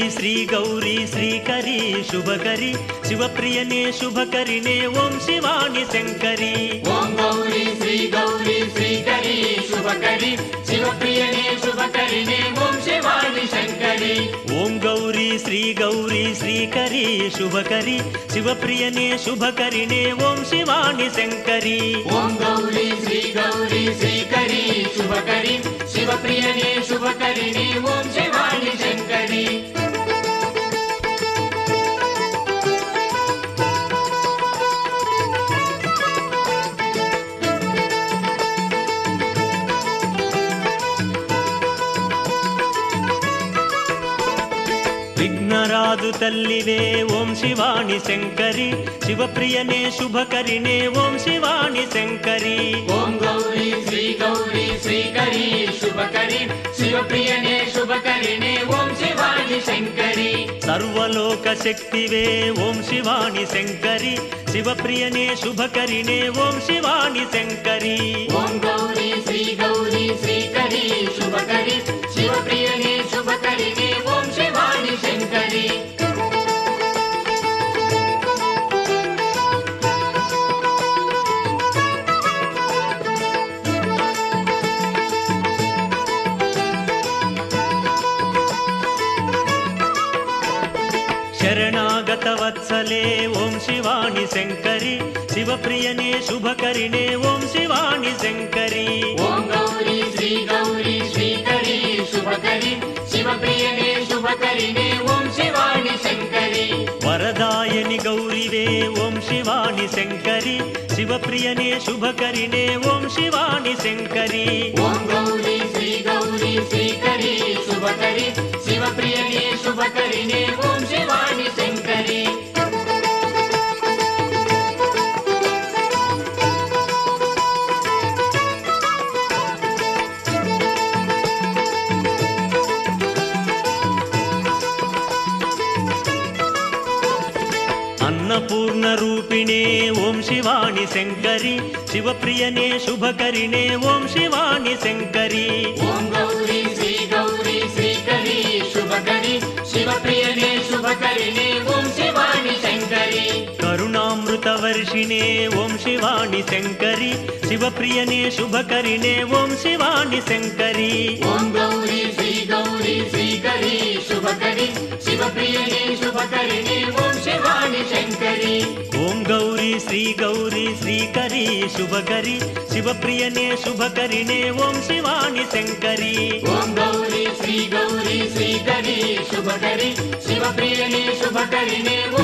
శ్రీ గౌరీ శ్రీకరి శుభకరి శివప్రియనే శుభకరినే ఓం శివాని శంకరి. ఓం గౌరీ శ్రీకరి శుభకరి శివప్రియనే శుభకరినే ఓం శివాని శంకరి. ఓం గౌరీ శ్రీకరి శుభకరి శివప్రియనే శుభకరినే ఓం శివాని శంకరి. ఓం గౌరీ శ్రీకరి శుభకరి శివప్రియనే శుభకరినే ఓం శివాని శంకరి. విఘ్నరాజు తల్లివే ఓం శివాని శంకరి శివప్రియనే శుభకరినే ఓం శివాని శంకరి. ఓం గౌరీ శ్రీకరి శుభకరి శివప్రియనే శుభకరినే ఓం శివాని శంకరి. సర్వలోక శక్తివే ఓం శివాని శంకరి శివప్రియనే శుభకరినే ఓం శివాని శంకరి. ఓం గౌరీ శ్రీకరి శుభకరి శివప్రియనే శుభకరినే ఓం శివాని శంకరి. శరణాగత వత్సలే ఓం శివాని శంకరి శివప్రియనే శుభకరినే ఓం శివాని శంకరి. ఓం గౌరీ శ్రీకరి శుభకరి శివప్రియనే శుభకరినే ఓం శివాని శంకరి. వరదాయని గౌరివే ఓం శివాని శంకరి శివప్రియనే శుభకరినే ఓం శివాని శంకరి. ఓం గౌరీ శ్రీకరి శుభకరి శివప్రియనే శుభకరినే ఓం శివాని శంకరి. అన్నపూర్ణ రూపిణే ఓం శివాని శంకరి శివప్రియనే శుభకరినే ఓం శివాని శంకరి. ఓం గౌరీ శ్రీకరి శుభకరి శివప్రియనే శుభకరినే ఓం శివాని శంకరి. కరుణామృత వర్షిణే ఓం శివాని శంకరి శివప్రియనే శుభకరినే ఓం శివాని శంకరి. ఓం గౌరీ శ్రీకరి శుభకరి శివప్రియనే శుభకరినే ఓం శివాని శంకరి. ఓం గౌరీ శ్రీకరి శుభకరి శివప్రియనే శుభకరినే ఓం శివాని శంకరి. ఓం గౌరీ శ్రీకరి శుభకరి శివప్రియనే శుభకరినే